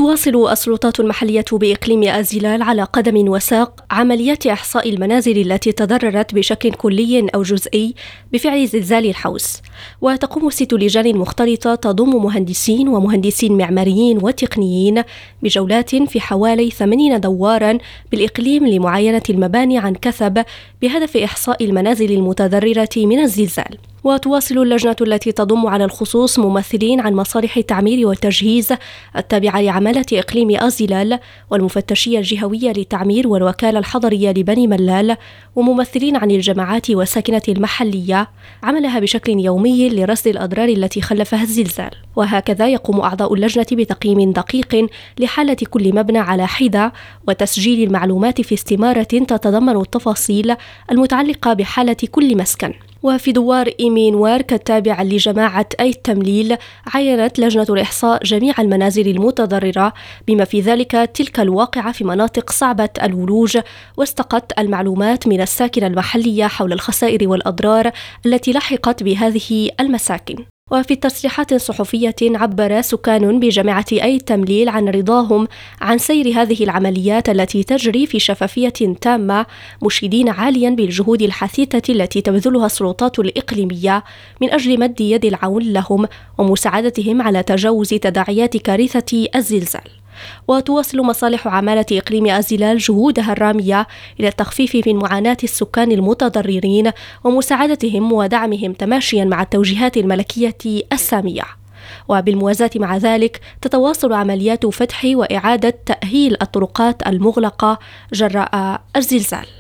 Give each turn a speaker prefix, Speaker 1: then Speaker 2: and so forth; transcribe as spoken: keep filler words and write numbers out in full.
Speaker 1: وتواصل السلطات المحلية بإقليم أزيلال على قدم وساق عمليات إحصاء المنازل التي تضررت بشكل كلي أو جزئي بفعل زلزال الحوس. وتقوم ست لجان مختلطة تضم مهندسين ومهندسين معماريين وتقنيين بجولات في حوالي ثمانين دوارا بالإقليم لمعاينة المباني عن كثب بهدف إحصاء المنازل المتضررة من الزلزال. وتواصل اللجنة التي تضم على الخصوص ممثلين عن مصالح التعمير والتجهيز التابعة لعمالة إقليم أزيلال والمفتشية الجهوية للتعمير والوكالة الحضرية لبني ملال وممثلين عن الجماعات والساكنة المحلية عملها بشكل يومي لرصد الأضرار التي خلفها الزلزال. وهكذا يقوم أعضاء اللجنة بتقييم دقيق لحالة كل مبنى على حدة وتسجيل المعلومات في استمارة تتضمن التفاصيل المتعلقة بحالة كل مسكن. وفي دوار إيمين وارك التابع لجماعة أي التمليل عينت لجنة الإحصاء جميع المنازل المتضررة بما في ذلك تلك الواقعة في مناطق صعبة الولوج، واستقت المعلومات من الساكنة المحلية حول الخسائر والأضرار التي لحقت بهذه المساكن. وفي تصريحات صحفية عبر سكان بجامعة أي التمليل عن رضاهم عن سير هذه العمليات التي تجري في شفافية تامة، مشيدين عاليا بالجهود الحثيثة التي تبذلها السلطات الإقليمية من أجل مد يد العون لهم ومساعدتهم على تجاوز تداعيات كارثة الزلزال. وتواصل مصالح عمالة إقليم أزيلال جهودها الرامية إلى التخفيف من معاناة السكان المتضررين ومساعدتهم ودعمهم تماشيا مع التوجيهات الملكية السامية. وبالموازاة مع ذلك تتواصل عمليات فتح وإعادة تأهيل الطرقات المغلقة جراء الزلزال.